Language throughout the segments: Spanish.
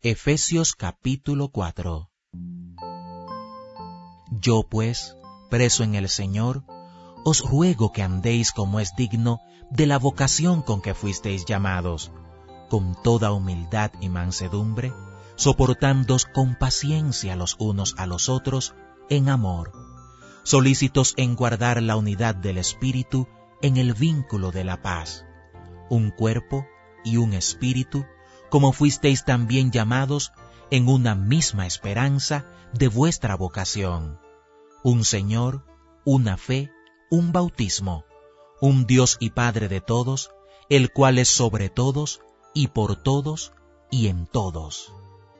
Efesios capítulo 4. Yo pues, preso en el Señor, os ruego que andéis como es digno de la vocación con que fuisteis llamados, con toda humildad y mansedumbre, soportándoos con paciencia los unos a los otros en amor, solícitos en guardar la unidad del Espíritu en el vínculo de la paz, un cuerpo y un espíritu, como fuisteis también llamados en una misma esperanza de vuestra vocación, un Señor, una fe, un bautismo, un Dios y Padre de todos, el cual es sobre todos, y por todos, y en todos.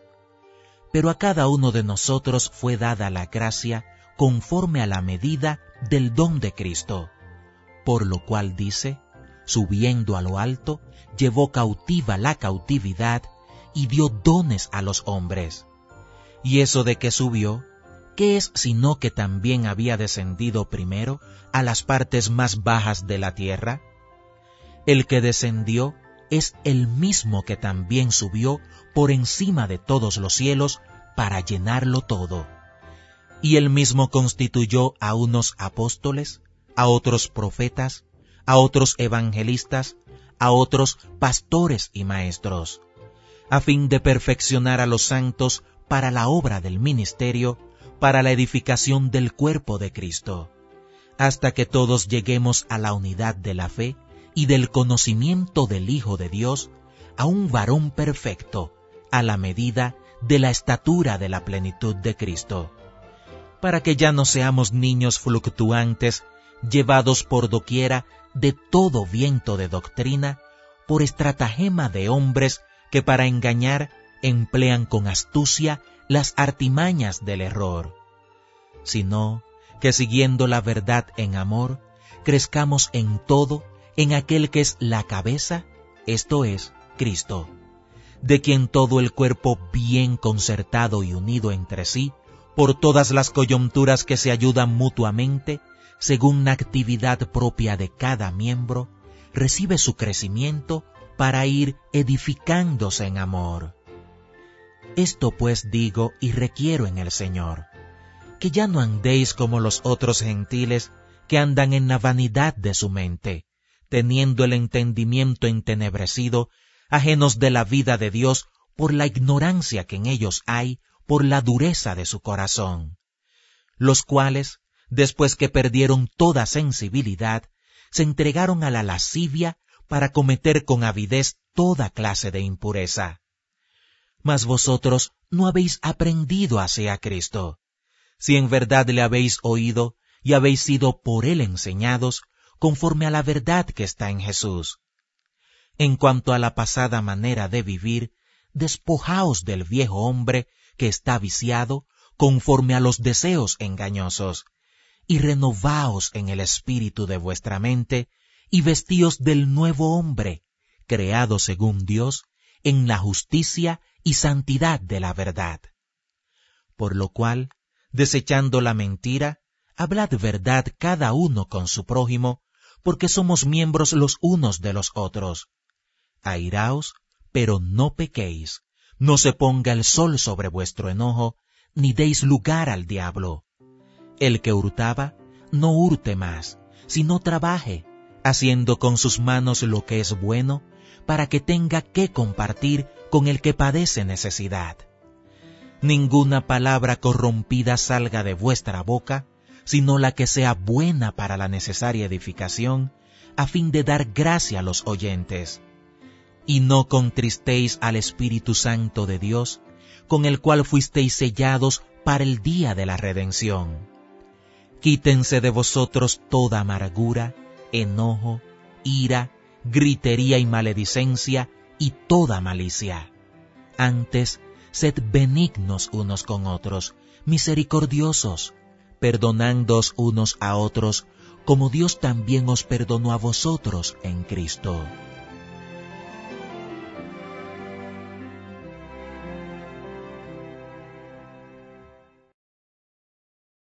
Pero a cada uno de nosotros fue dada la gracia conforme a la medida del don de Cristo, por lo cual dice, subiendo a lo alto, llevó cautiva la cautividad y dio dones a los hombres. Y eso de que subió, ¿qué es sino que también había descendido primero a las partes más bajas de la tierra? El que descendió es el mismo que también subió por encima de todos los cielos para llenarlo todo. Y él mismo constituyó a unos apóstoles, a otros profetas, a otros evangelistas, a otros pastores y maestros, a fin de perfeccionar a los santos para la obra del ministerio, para la edificación del cuerpo de Cristo, hasta que todos lleguemos a la unidad de la fe y del conocimiento del Hijo de Dios, a un varón perfecto, a la medida de la estatura de la plenitud de Cristo, para que ya no seamos niños fluctuantes, llevados por doquiera de todo viento de doctrina, por estratagema de hombres que para engañar emplean con astucia las artimañas del error, sino que siguiendo la verdad en amor, crezcamos en todo en aquel que es la cabeza, esto es, Cristo, de quien todo el cuerpo bien concertado y unido entre sí, por todas las coyunturas que se ayudan mutuamente, según la actividad propia de cada miembro, recibe su crecimiento para ir edificándose en amor. Esto pues digo y requiero en el Señor, que ya no andéis como los otros gentiles que andan en la vanidad de su mente, teniendo el entendimiento entenebrecido, ajenos de la vida de Dios por la ignorancia que en ellos hay, por la dureza de su corazón, los cuales, después que perdieron toda sensibilidad, se entregaron a la lascivia para cometer con avidez toda clase de impureza. Mas vosotros no habéis aprendido hacia Cristo, si en verdad le habéis oído y habéis sido por él enseñados, conforme a la verdad que está en Jesús. En cuanto a la pasada manera de vivir, despojaos del viejo hombre que está viciado conforme a los deseos engañosos, y renovaos en el espíritu de vuestra mente, y vestíos del nuevo hombre, creado según Dios, en la justicia y santidad de la verdad. Por lo cual, desechando la mentira, hablad verdad cada uno con su prójimo, porque somos miembros los unos de los otros. Airaos, pero no pequéis, no se ponga el sol sobre vuestro enojo, ni deis lugar al diablo. El que hurtaba, no hurte más, sino trabaje, haciendo con sus manos lo que es bueno, para que tenga que compartir con el que padece necesidad. Ninguna palabra corrompida salga de vuestra boca, sino la que sea buena para la necesaria edificación, a fin de dar gracia a los oyentes. Y no contristéis al Espíritu Santo de Dios, con el cual fuisteis sellados para el día de la redención. Quítense de vosotros toda amargura, enojo, ira, gritería y maledicencia, y toda malicia. Antes, sed benignos unos con otros, misericordiosos, perdonándoos unos a otros, como Dios también os perdonó a vosotros en Cristo.